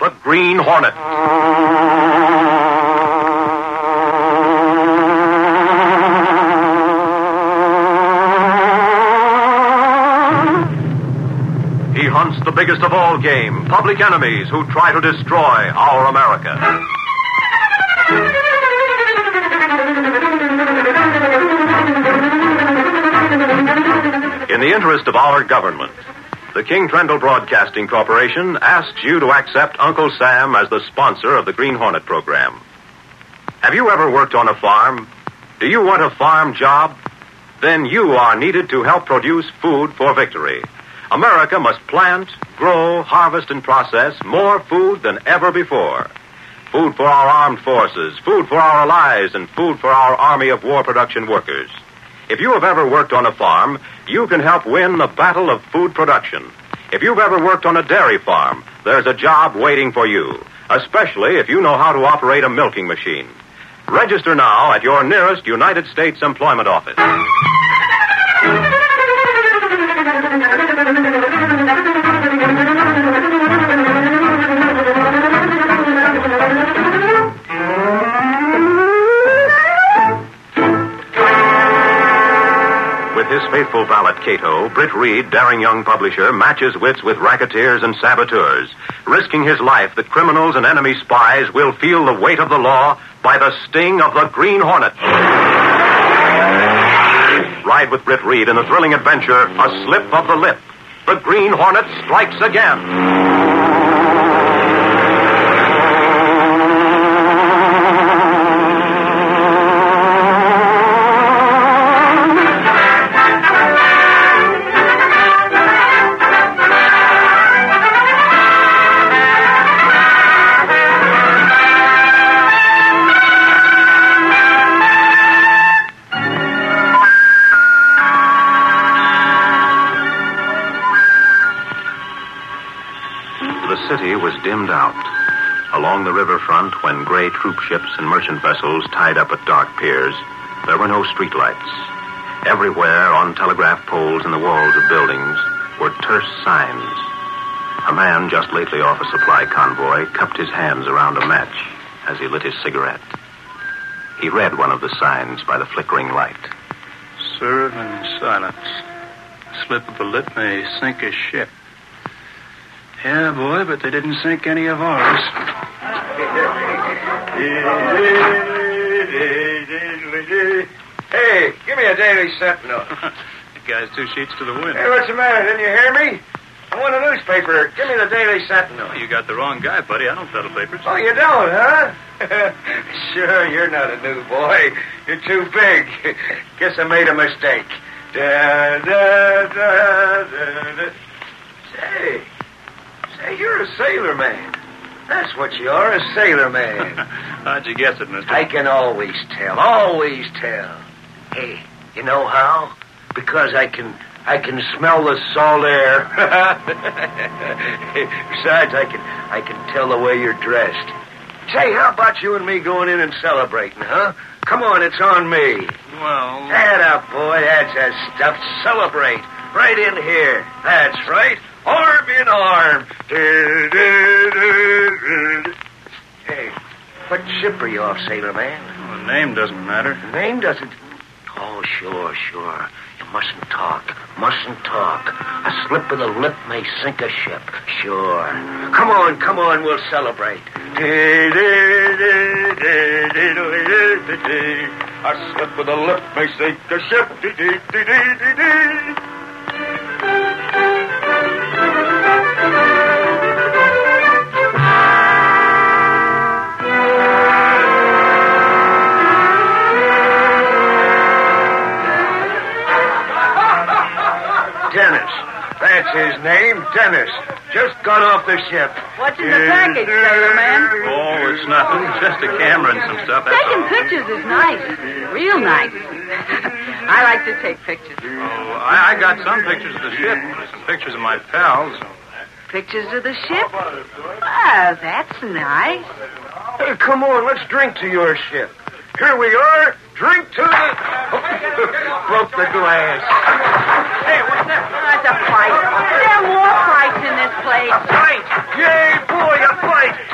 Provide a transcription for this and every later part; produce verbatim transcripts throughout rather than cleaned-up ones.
the Green Hornet. He hunts the biggest of all game, public enemies who try to destroy our America. In the interest of our government, the King Trendle Broadcasting Corporation asks you to accept Uncle Sam as the sponsor of the Green Hornet program. Have you ever worked on a farm? Do you want a farm job? Then you are needed to help produce food for victory. America must plant, grow, harvest, and process more food than ever before. Food for our armed forces, food for our allies, and food for our army of war production workers. If you have ever worked on a farm, you can help win the battle of food production. If you've ever worked on a dairy farm, there's a job waiting for you, especially if you know how to operate a milking machine. Register now at your nearest United States Employment Office. With his faithful valet, Cato, Britt Reed, daring young publisher, matches wits with racketeers and saboteurs. Risking his life, the criminals and enemy spies will feel the weight of the law by the sting of the Green Hornet. Ride with Britt Reed in the thrilling adventure, A Slip of the Lip. The Green Hornet strikes again. The city was dimmed out. Along the riverfront, when gray troop ships and merchant vessels tied up at dark piers, there were no streetlights. Everywhere, on telegraph poles and the walls of buildings, were terse signs. A man just lately off a supply convoy cupped his hands around a match as he lit his cigarette. He read one of the signs by the flickering light. Serve in silence. A slip of the lip may sink a ship. Yeah, boy, but they didn't sink any of ours. Hey, give me a Daily Sentinel. The guy's two sheets to the wind. Hey, what's the matter? Didn't you hear me? I want a newspaper. Give me the Daily Sentinel. Oh, you got the wrong guy, buddy. I don't peddle papers. Oh, you don't, huh? Sure, you're not a new boy. You're too big. Guess I made a mistake. Da, da, da, da, da. Say... Say, you're a sailor man. That's what you are, a sailor man. How'd you guess it, mister? I can always tell, always tell. Hey, you know how? Because I can I can smell the salt air. Besides, I can I can tell the way you're dressed. Say, how about you and me going in and celebrating, huh? Come on, it's on me. Well... Atta boy, that's the stuff. Celebrate. Right in here. That's right. Arm in arm. Hey, what ship are you off, sailor man? Well, the name doesn't matter. The name doesn't? Oh, sure, sure. You mustn't talk. Mustn't talk. A slip of the lip may sink a ship. Sure. Come on, come on, we'll celebrate. A slip of the lip may sink a ship. Dennis. That's his name, Dennis. Just got off the ship. What's in the package, sailor man? Oh, it's nothing. Just a camera and some stuff. That's Taking all. pictures is nice. Real nice. I like to take pictures. Oh, I, I got some pictures of the ship. Some pictures of my pals. Pictures of the ship? Ah, that's nice. Hey, come on, let's drink to your ship. Here we are. Drink to the... Broke the glass. Hey, what's that? Oh, it's a fight. There are more fights in this place. A fight! Yay, boy, a fight!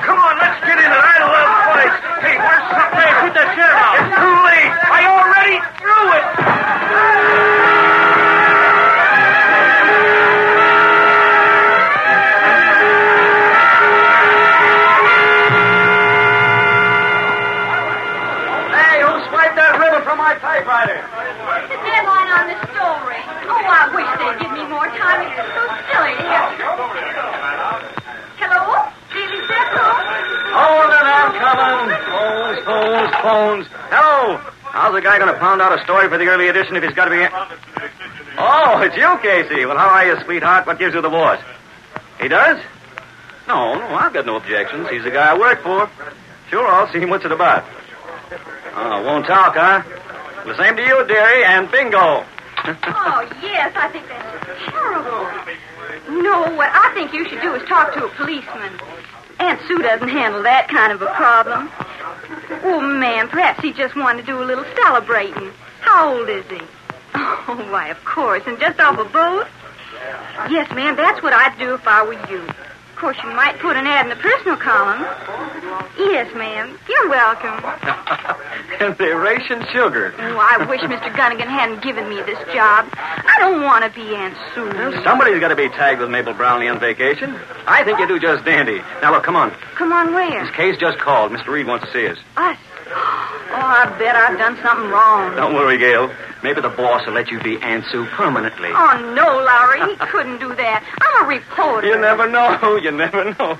How's the guy going to pound out a story for the early edition if he's got to be... Oh, it's you, Casey. Well, how are you, sweetheart? What gives you the voice? He does? No, no, I've got no objections. He's the guy I work for. Sure, I'll see him. What's it about? Oh, won't talk, huh? The same to you, dearie, and bingo. Oh, yes, I think that's terrible. No, what I think you should do is talk to a policeman. Aunt Sue doesn't handle that kind of a problem. Oh, man, perhaps he just wanted to do a little celebrating. How old is he? Oh, why, of course, and just off a boat? Yes, ma'am, that's what I'd do if I were you. Of course, you might put an ad in the personal column. Yes, ma'am. You're welcome. And they're ration sugar. Oh, I wish Mister Gunnigan hadn't given me this job. I don't want to be Aunt Sue. Well, somebody's got to be tagged with Mabel Brownlee on vacation. I think you do just dandy. Now, look, come on. Come on where? This case just called. Mister Reed wants to see us. Us? Oh, I bet I've done something wrong. Don't worry, Gail. Maybe the boss will let you be Aunt Sue permanently. Oh, no, Lowry. He couldn't do that. I'm a reporter. You never know. You never know.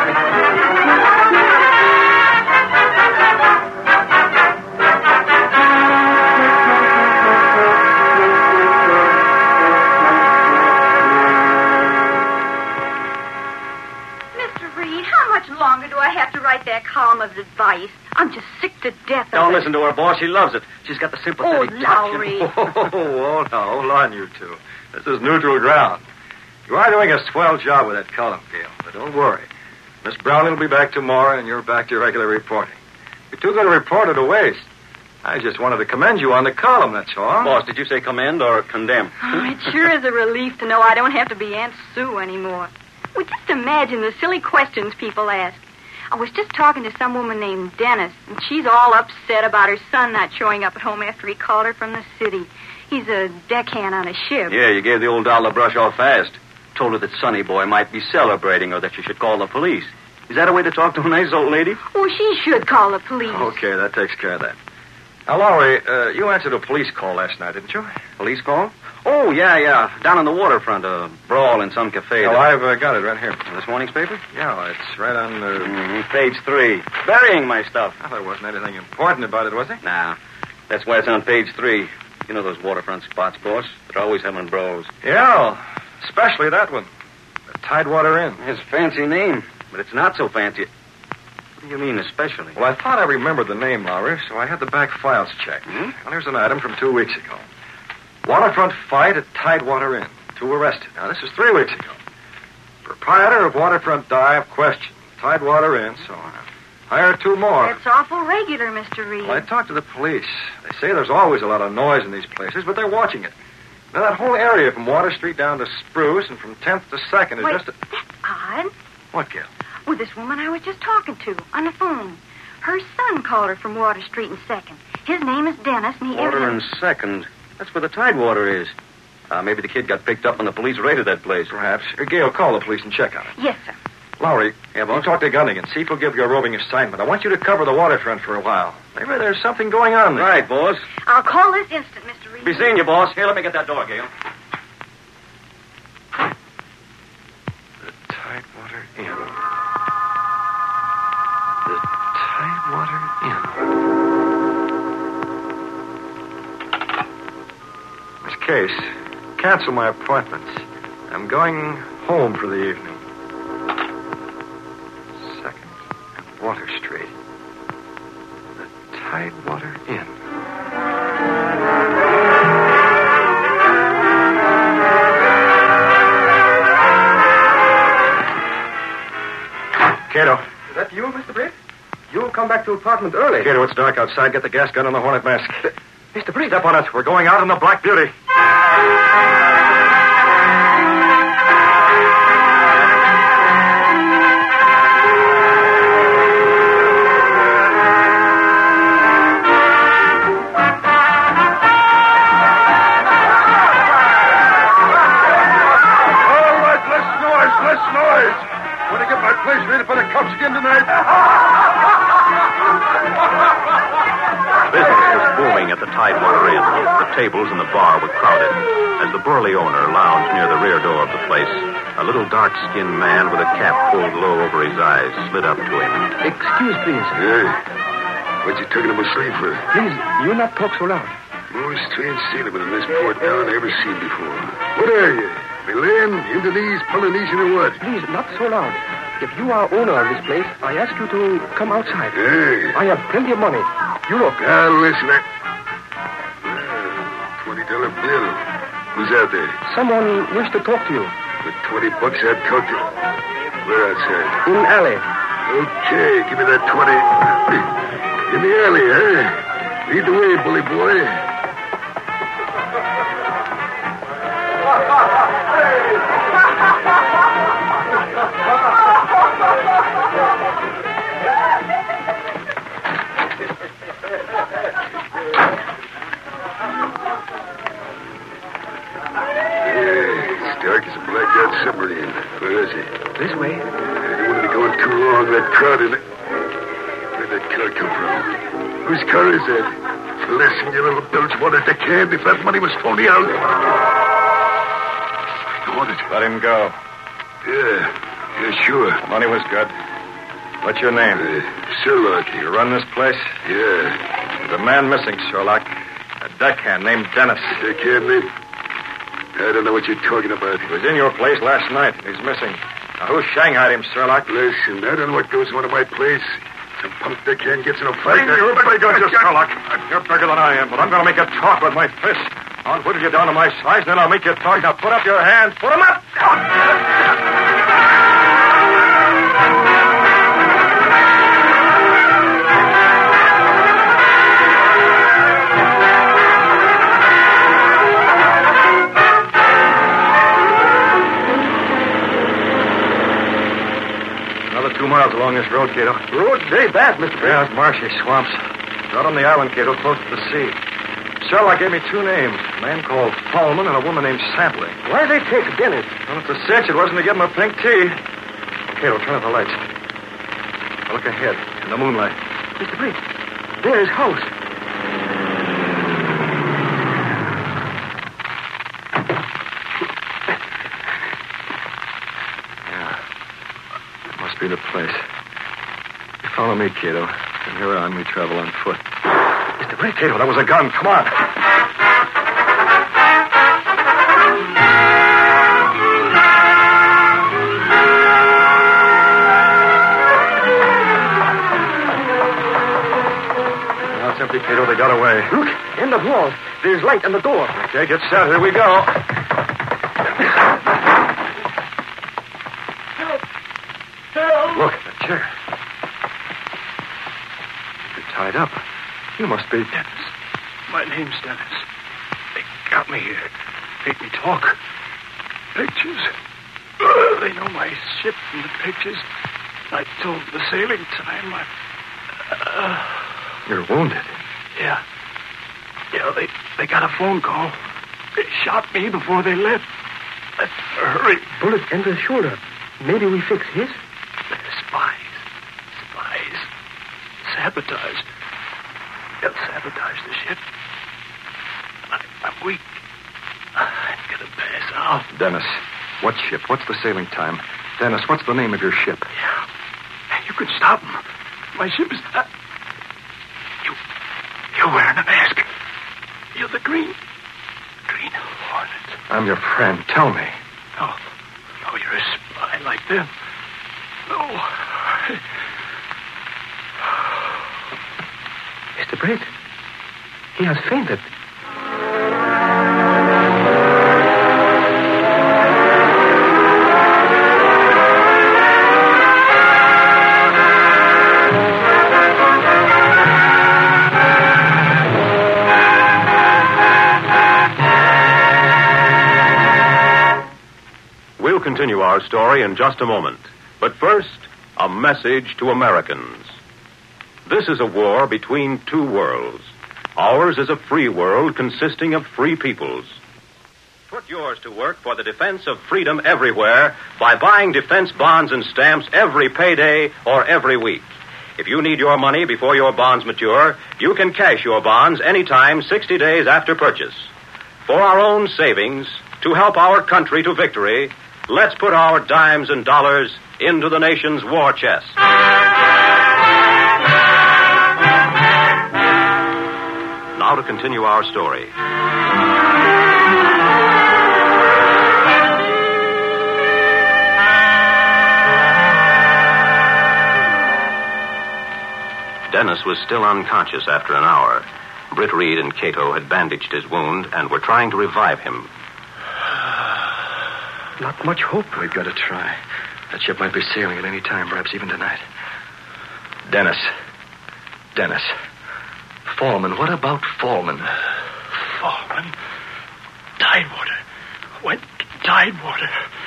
Mister Reed, how much longer do I have to write that column of advice? I'm just sick to death of Don't it. listen to her, boss. She loves it. She's got the sympathetic Oh, touch. Lowry. Oh, oh, now, hold on, you two. This is neutral ground. You are doing a swell job with that column, Gail, but don't worry. Miss Brownlee will be back tomorrow, and you're back to your regular reporting. You're too good a reporter to waste. I just wanted to commend you on the column, that's all. Boss, did you say commend or condemn? Oh, it sure is a relief to know I don't have to be Aunt Sue anymore. Well, just imagine the silly questions people ask. I was just talking to some woman named Dennis, and she's all upset about her son not showing up at home after he called her from the city. He's a deckhand on a ship. Yeah, you gave the old doll a brush off fast. Told her that Sonny Boy might be celebrating or that she should call the police. Is that a way to talk to a nice old lady? Well, she should call the police. Okay, that takes care of that. Now, Lowry, uh, you answered a police call last night, didn't you? Police call? Oh, yeah, yeah. Down on the waterfront, a brawl in some cafe. Oh, I've uh, got it right here. This morning's paper? Yeah, it's right on the... Mm-hmm. Page three. Burying my stuff. Well, there wasn't anything important about it, was there? Nah. That's why it's on page three. You know those waterfront spots, boss? They're always having brawls. Yeah, especially that one. The Tidewater Inn. It's a fancy name, but it's not so fancy. What do you mean, especially? Well, I thought I remembered the name, Lowry, so I had the back files checked. Hmm? Well, here's an item from two weeks ago. Waterfront fight at Tidewater Inn. Two arrested. Now, this is three weeks ago. Proprietor of Waterfront Dive questioned. Tidewater Inn, so on. Hire two more. That's awful regular, Mister Reed. Well, I talked to the police. They say there's always a lot of noise in these places, but they're watching it. Now, that whole area from Water Street down to Spruce and from tenth to second is Wait, just a... that's odd. What, Gail? Well, this woman I was just talking to on the phone. Her son called her from Water Street and second. His name is Dennis, and he... Water and second. That's where the Tidewater is. Uh, maybe the kid got picked up when the police raided that place. Perhaps. Uh, Gail, call the police and check on it. Yes, sir. Lowry, yeah, well, talk to Gunnigan. See if he'll give you a roving assignment. I want you to cover the waterfront for a while. Maybe there's something going on there. Right, boss. I'll call this instant, Mister Reed. Be seeing you, boss. Here, let me get that door, Gail. The Tidewater Inn. The Tidewater Inn. Miss Case, cancel my appointments. I'm going home for the evening. Second and Water Street. The Tidewater Inn. Cato. Is that you, Mister Britt? You'll come back to apartment early. Cato, it's dark outside. Get the gas gun and the Hornet mask. Mister Britt. Step on it. We're going out in the Black Beauty. Business was booming at the Tidewater Inn. The tables in the bar were crowded. As the burly owner lounged near the rear door of the place, a little dark-skinned man with a cap pulled low over his eyes slid up to him. Excuse, please. Yes. What you tugging up my sleeve for? Please, you not talk so loud. Most strange settlement in this port now I never seen before. What are you? Malayan, Indonesian, Polynesian, or what? Please, not so loud. If you are owner of this place, I ask you to come outside. Hey. I have plenty of money. You look. Now, listen. I... Well, twenty dollar bill. Who's out there? Someone wished to talk to you. For twenty bucks, I'd talk to... Where outside? In the alley. Okay, give me that twenty. In the alley, huh? Lead the way, bully boy. Dark as a blacked out submarine. Where is he? This way. I don't want to be going too long. That crowd in it. Where'd that car come from? Whose car is that? Listen, you little bilge wanted to can if that money was phony out. I want it. Let him go. Yeah. Yeah, sure. The money was good. What's your name? Uh, Sherlock. You run this place? Yeah. There's a man missing, Sherlock. A deckhand named Dennis. Deckhand name? I don't know what you're talking about. He was in your place last night. He's missing. Now, who shanghaied him, Sherlock? Listen, I don't know what goes on in my place. Some punk deckhand gets in a fight. You're bigger, you Sherlock. You're bigger than I am, but I'm going to make you talk with my fist. I'll whittle you down to my size, then I'll make you talk. Now, put up your hands. Put them up! Two miles along this road, Cato. Road very bad, Mister Briggs. Yeah, it's marshy swamps. Out on the island, Cato, close to the sea. Sherlock gave me two names. A man called Tallman and a woman named Sampley. Why they take Dennis? Well, it's a cinch. It wasn't to give him a pink tea. Cato, turn off the lights. Now look ahead, in the moonlight. Mister Briggs, there is house. Be the place. You follow me, Cato. From here on, we travel on foot. Mister Briggs. Cato, that was a gun. Come on. Now it's empty, Cato. They got away. Look, end of wall. There's light on the door. Okay, get set. Here we go. Look, that chair. You're tied up. You must be Dennis. My name's Dennis. They got me here. Made me talk. Pictures. Uh, they know my ship and the pictures. I told the sailing time. I... Uh, You're wounded. Yeah. Yeah, they, they got a phone call. They shot me before they left. Let's hurry. Bullet in the shoulder. Maybe we fix his? Spies. Spies. Sabotage. They'll sabotage the ship. I, I'm weak. I'm gonna pass out. Dennis, what ship? What's the sailing time? Dennis, what's the name of your ship? Yeah. You can stop them. My ship is... Uh, you... You're wearing a mask. You're the green... Green Hornet. I'm your friend. Tell me. No. No, you're a spy like them. No. Mister Briggs, he has fainted. We'll continue our story in just a moment. But first, a message to Americans. This is a war between two worlds. Ours is a free world consisting of free peoples. Put yours to work for the defense of freedom everywhere by buying defense bonds and stamps every payday or every week. If you need your money before your bonds mature, you can cash your bonds anytime sixty days after purchase. For our own savings, to help our country to victory, let's put our dimes and dollars into the nation's war chest. now to continue our story. Dennis was still unconscious after an hour. Britt Reed and Cato had bandaged his wound and were trying to revive him. Not much hope. We've got to try. That ship might be sailing at any time, perhaps even tonight. Dennis. Dennis. Foreman. What about Foreman? Foreman? Tidewater. Went Tidewater.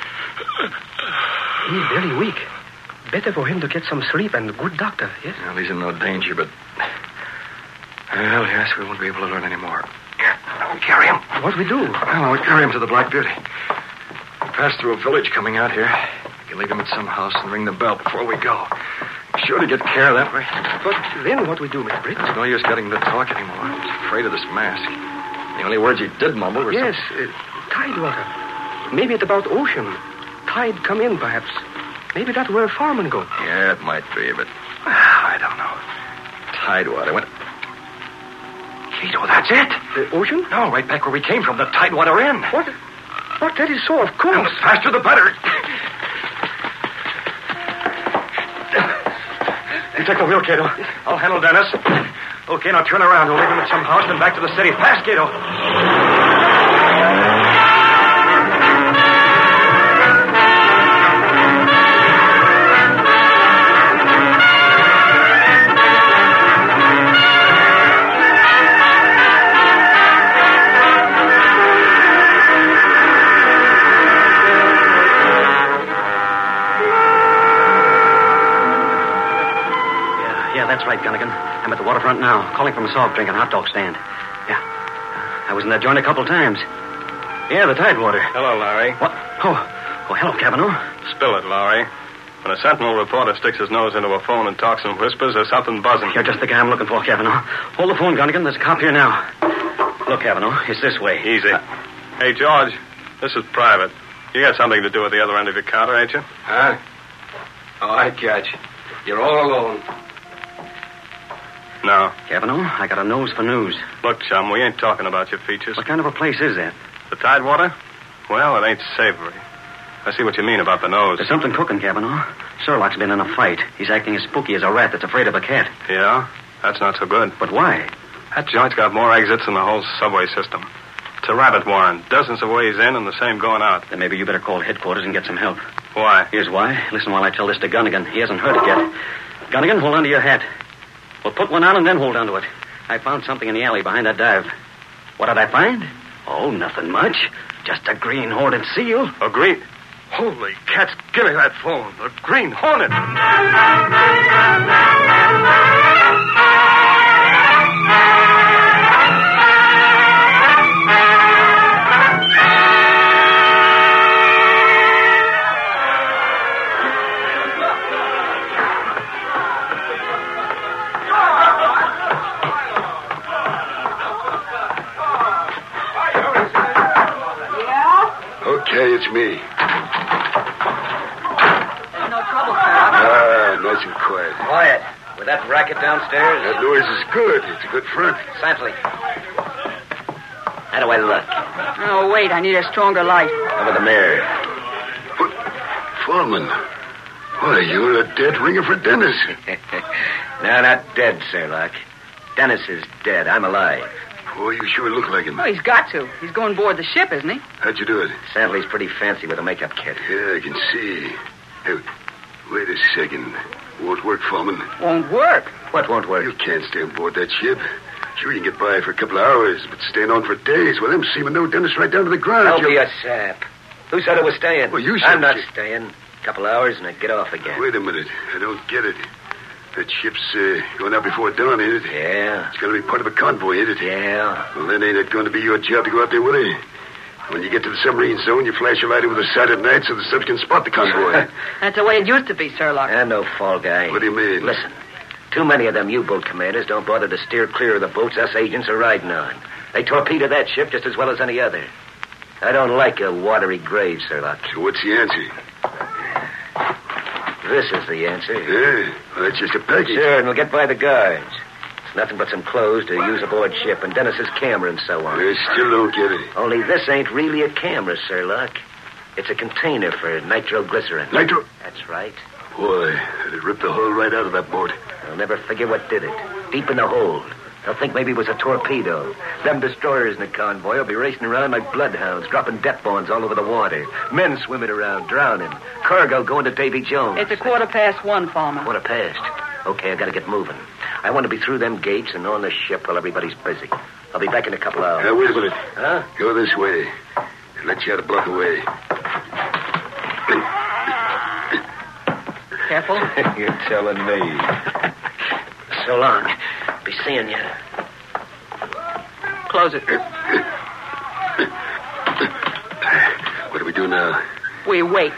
He's very weak. Better for him to get some sleep and a good doctor, yes? Well, he's in no danger, but... Well, yes, we won't be able to learn any more. We'll carry him. What we do? Well, we'll carry him to the Black Beauty. We pass through a village coming out here. You can leave him at some house and ring the bell before we go. Be sure to get care that way. But then what we do, Mister Britt? It's no use getting him to talk anymore. He's afraid of this mask. The only words he did mumble were... Yes, some... uh, Tidewater. Maybe it's about ocean. Tide come in, perhaps. Maybe that's where Foreman go. Yeah, it might be, but... I don't know. Tidewater. What... Cato, that's it. The ocean? No, right back where we came from, the Tidewater Inn. What? What? That is so, of course. And the faster the better. You take the wheel, Cato. I'll handle Dennis. Okay, now turn around. We'll leave him at some house, then back to the city. Fast, Cato. That's right, Gunnigan. I'm at the waterfront now, calling from a soft drink and hot dog stand. Yeah. I was in that joint a couple times. Yeah, the Tidewater. Hello, Larry. What? Oh, oh hello, Cavanaugh. Spill it, Larry. When a Sentinel reporter sticks his nose into a phone and talks in whispers, there's something buzzing. You're just the guy I'm looking for, Cavanaugh. Hold the phone, Gunnigan. There's a cop here now. Look, Cavanaugh, it's this way. Easy. Uh, hey, George, this is private. You got something to do with the other end of your counter, ain't you? Huh? Oh, I catch. You're all alone. No. Cavanaugh, I got a nose for news. Look, chum, we ain't talking about your features. What kind of a place is that? The Tidewater? Well, it ain't savory. I see what you mean about the nose. There's something cooking, Cavanaugh. Sherlock's been in a fight. He's acting as spooky as a rat that's afraid of a cat. Yeah? That's not so good. But why? That joint's got more exits than the whole subway system. It's a rabbit warren. Dozens of ways in and the same going out. Then maybe you better call headquarters and get some help. Why? Here's why. Listen while I tell this to Gunnigan. He hasn't heard it yet. Gunnigan, hold on to your hat. Well, put one on and then hold on to it. I found something in the alley behind that dive. What did I find? Oh, nothing much. Just a green hornet seal. A green... Holy cats, give me that phone. A green hornet. Okay, it's me. No trouble, Sherlock. Ah, nice and quiet. Quiet. With that racket downstairs? That noise is good. It's a good front. Santley. How do I look? Oh, wait, I need a stronger light. Over the mirror. But, Foreman, why, you're a dead ringer for Dennis. No, not dead, Sherlock. Dennis is dead. I'm alive. Boy, you sure look like him. Oh, he's got to. He's going aboard the ship, isn't he? How'd you do it? Santley's pretty fancy with a makeup kit. Yeah, I can see. Hey, wait a second. Won't work, Foreman. Won't work. What won't work? You can't stay aboard that ship. Sure, you can get by for a couple of hours, but staying on for days, well, them seamen know Dennis right down to the ground. Don't you... be a sap. Who said I was staying? Well, you said... I'm not you... staying. A couple hours and I get off again. Wait a minute. I don't get it. That ship's uh, going out before dawn, ain't it? Yeah. It's going to be part of a convoy, ain't it? Yeah. Well, then ain't it going to be your job to go out there with it? When you get to the submarine zone, you flash your light over the side at night so the subs can spot the convoy. That's the way it used to be, Sherlock. I'm no fall guy. What do you mean? Listen, too many of them U-boat commanders don't bother to steer clear of the boats us agents are riding on. They torpedo that ship just as well as any other. I don't like a watery grave, Sherlock. So what's the answer? This is the answer. Yeah, well, that's just a package. Sure, and we'll get by the guards. Nothing but some clothes to use aboard ship and Dennis's camera and so on. I still don't get it. Only this ain't really a camera, Sherlock. It's a container for nitroglycerin. Nitro? That's right. Boy, it ripped the hull right out of that boat. They'll never figure what did it. Deep in the hold. They'll think maybe it was a torpedo. Them destroyers in the convoy will be racing around like bloodhounds, dropping death bombs all over the water. Men swimming around, drowning. Cargo going to Davy Jones. It's a quarter past one, Farmer. Quarter past. Okay, I gotta get moving. I want to be through them gates and on the ship while everybody's busy. I'll be back in a couple hours. Now, wait a minute. Huh? Go this way. Let you out a block away. Careful. You're telling me. So long. Be seeing you. Close it. What do we do now? We wait.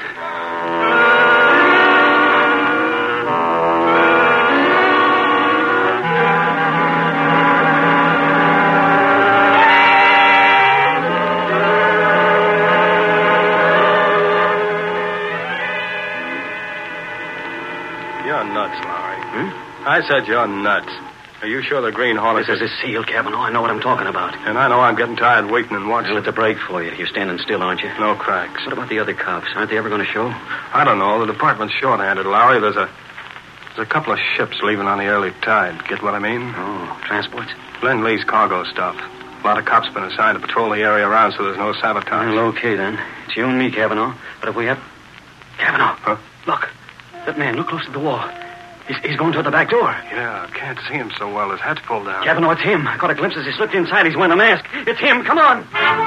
You're nuts, Lowry. Hmm? I said you're nuts. Are you sure the Green Hornet... This is a seal, Cavanaugh. I know what I'm talking about. And I know I'm getting tired waiting and watching. Well, it's a break for you. You're standing still, aren't you? No cracks. What about the other cops? Aren't they ever going to show? I don't know. The department's short-handed, Lowry. There's a... There's a couple of ships leaving on the early tide. Get what I mean? Oh, transports? Lend Lee's cargo stuff. A lot of cops been assigned to patrol the area around so there's no sabotage. Well, okay, then. It's you and me, Cavanaugh. But if we have... Cavanaugh. Huh? Look. That man, look close to the wall. He's, he's going toward the back door. Yeah, I can't see him so well. His hat's pulled down. Cavanaugh, it's him. I caught a glimpse as he slipped inside. He's wearing a mask. It's him. Come on.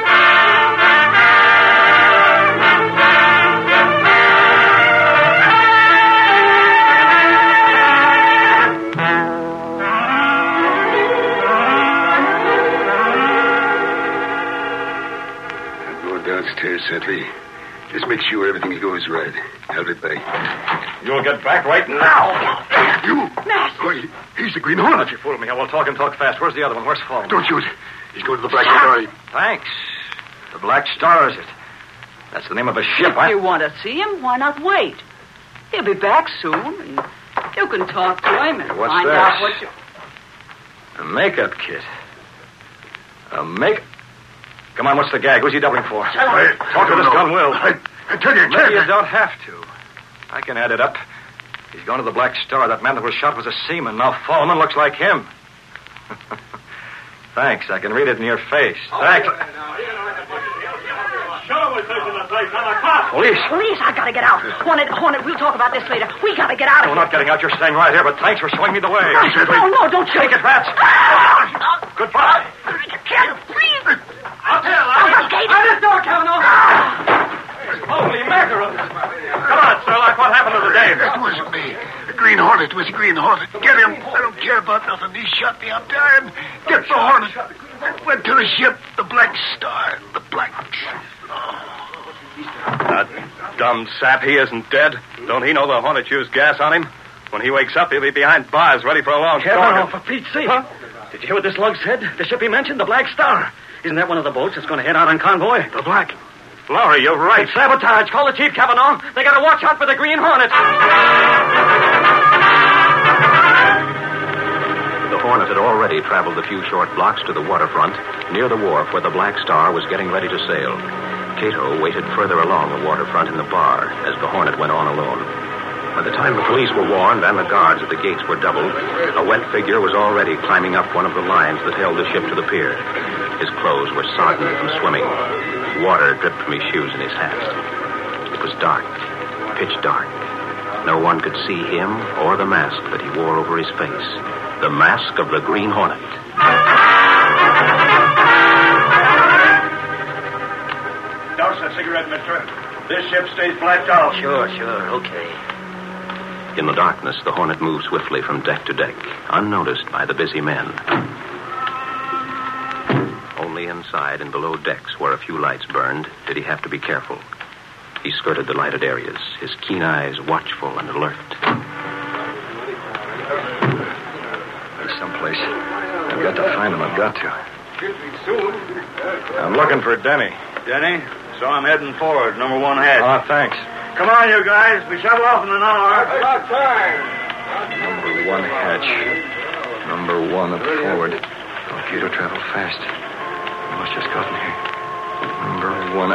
I'm going downstairs, Sentley. Just make sure everything goes right. I'll be back. You'll get back right now. You? Why, he's the Green Hornet. Don't you fool me. I will talk and talk fast. Where's the other one? Where's Fallen? Don't shoot. He's going to the Black Star. Thanks. The Black Star, is it? That's the name of a ship. If you want to see him, why not wait? He'll be back soon, and you can talk to him and What's find this? out what you... A makeup kit. A make... Come on, what's the gag? Who's he doubling for? I, Talk to this gun, Will. I, I tell you, I Maybe you can't. don't have to. I can add it up. He's gone to the Black Star. That man that was shot was a seaman. Now Fallman looks like him. Thanks. I can read it in your face. Thanks. Police. Police, I gotta get out. Hornet, Hornet, we'll talk about this later. We gotta get out of We're here. not getting out. You're staying right here, but thanks for showing me the way. No, no, don't shoot. Take it, rats. Goodbye. You can't breathe. I'll tell. Out the gate. Out the door, Cavanaugh. Holy mackerel. Come on, Sherlock. What happened to the Dave? It wasn't me. The Green Hornet was the Green Hornet. Get him. I don't care about nothing. He shot me. I'm dying. Get the Hornet. I went to the ship, the Black Star. The Black... That dumb sap, he isn't dead. Don't he know the Hornet used gas on him? When he wakes up, he'll be behind bars, ready for a long Cavanaugh, storm. for Pete's sake. Huh? Did you hear what this lug said? The ship he mentioned, the Black Star. Isn't that one of the boats that's going to head out on convoy? The Black... Lowry, you're right. It's sabotage. Call the chief, Cavanaugh. They got to watch out for the Green Hornet. The Hornet had already traveled a few short blocks to the waterfront, near the wharf where the Black Star was getting ready to sail. Cato waited further along the waterfront in the bar as the Hornet went on alone. By the time the police were warned and the guards at the gates were doubled, a wet figure was already climbing up one of the lines that held the ship to the pier. His clothes were sodden from swimming. Water dripped from his shoes and his hat. It was dark, pitch dark. No one could see him or the mask that he wore over his face. The mask of the Green Hornet. Douse that cigarette, mister. This ship stays blacked out. Sure, sure, okay. In the darkness, the Hornet moved swiftly from deck to deck, unnoticed by the busy men. Only inside and below decks, where a few lights burned, did he have to be careful. He skirted the lighted areas, his keen eyes watchful and alert. There's someplace. I've got to find him. I've got to. I'm looking for Denny. Denny? So I'm heading forward, number one hatch. Oh, thanks. Come on, you guys. We shuttle off in an hour. About time. Number one hatch. Number one. on the forward. Torpedo travel fast. We must just gotten here. Number one.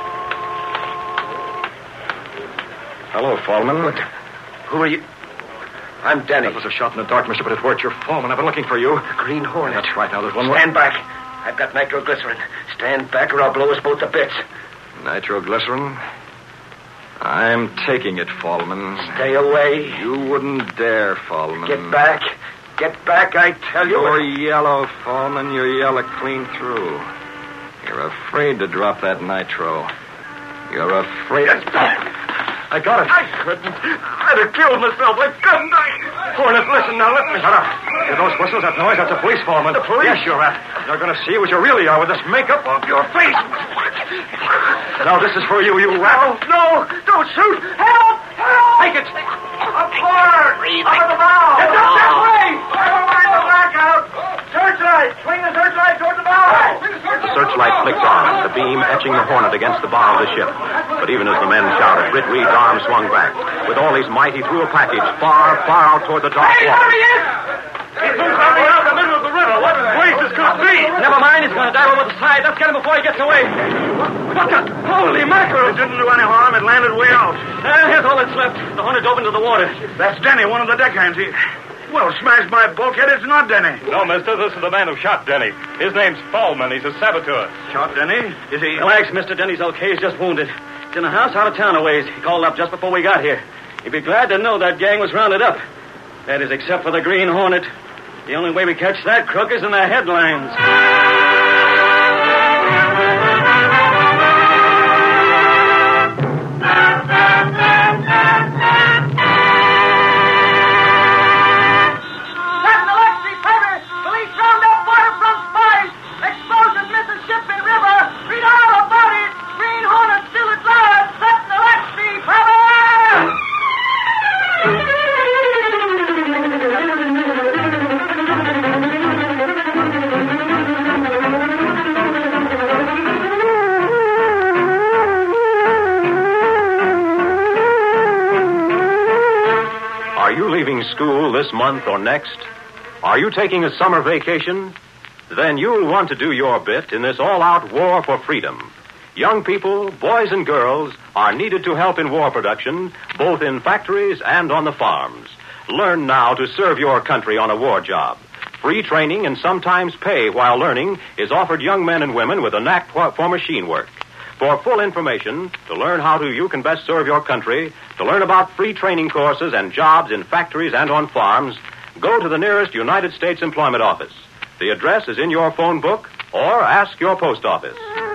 Hello, Fallman. What? Who are you? I'm Denny. That was a shot in the dark, mister, but it worked. You're Fallman. I've been looking for you. The Green Hornet. That's right. Now, there's one more. Stand back. I've got nitroglycerin. Stand back or I'll blow us both to bits. Nitroglycerin? I'm taking it, Fallman. Stay away. You wouldn't dare, Fallman. Get back. Get back, I tell you. You're yellow, Fallman. You're yellow clean through. You're afraid to drop that nitro. You're afraid... I got it. I couldn't. I'd have killed myself. I couldn't. I... Hornet, listen now. Let me... Shut up. Hear those whistles, that noise? That's a police, Fallman. The police? Yes, you're at. They're going to see you as you really are with this makeup on Your face. Now, this is for you, you rat. No, don't shoot. Help! Help! Take it. Up forward. Up at the bow. Get up that way. Never mind the blackout. Searchlight. Swing the searchlight towards the bow. The searchlight flicks on, the beam etching the Hornet against the bow of the ship. But even as the men shouted, Britt Reed's arm swung back. With all his might, he threw a package far, far out toward the dark Hey, water. there he is! He's coming out of the middle of the river. What place is could be? Never mind, he's going to dive over the side. Let's get him before he gets away. What the? Holy mackerel! It didn't do any harm. It landed way out. Uh, here's all that's left. The Hornet dove into the water. That's Denny, one of the deckhands. He... Well, smash my bulkhead, it's not Denny. No, mister, this is the man who shot Denny. His name's Fallman. He's a saboteur. Shot Denny? Is he... Relax, Mister Denny's okay. He's just wounded. He's in a house out of town a ways. He called up just before we got here. He'd be glad to know that gang was rounded up. That is, except for the Green Hornet. The only way we catch that crook is in the headlines. Are you leaving school this month or next? Are you taking a summer vacation? Then you'll want to do your bit in this all-out war for freedom. Young people, boys and girls, are needed to help in war production, both in factories and on the farms. Learn now to serve your country on a war job. Free training and sometimes pay while learning is offered young men and women with a knack for, for machine work. For full information, to learn how to you can best serve your country, to learn about free training courses and jobs in factories and on farms, go to the nearest United States Employment Office. The address is in your phone book, or ask your post office.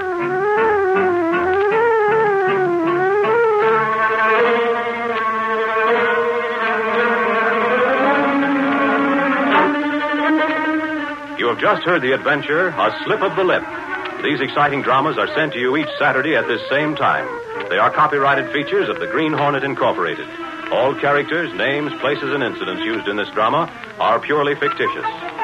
You have just heard the adventure, A Slip of the Lip. These exciting dramas are sent to you each Saturday at this same time. They are copyrighted features of the Green Hornet Incorporated. All characters, names, places, and incidents used in this drama are purely fictitious.